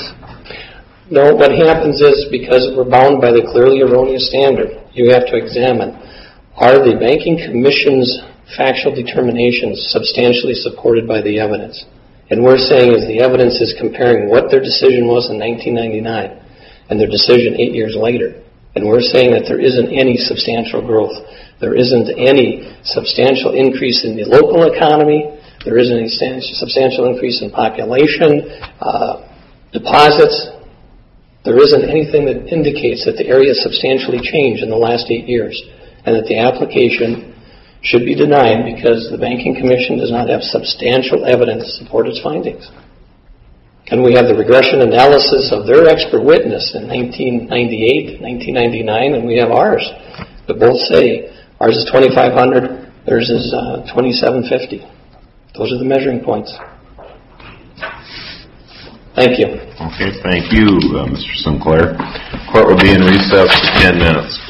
No, what happens is, because we're bound by the clearly erroneous standard, you have to examine, are the Banking Commission's factual determinations substantially supported by the evidence? And we're saying is the evidence is comparing what their decision was in nineteen ninety-nine and their decision eight years later. And we're saying that there isn't any substantial growth. There isn't any substantial increase in the local economy. There isn't any substantial increase in population, uh, deposits. There isn't anything that indicates that the area has substantially changed in the last eight years and that the application should be denied because the Banking Commission does not have substantial evidence to support its findings. And we have the regression analysis of their expert witness in nineteen ninety-eight, nineteen ninety-nine, and we have ours that both say ours is twenty-five hundred, theirs is uh, twenty-seven fifty. Those are the measuring points. Thank you. Okay, thank you, uh, Mister Sinclair. Court will be in recess for ten minutes.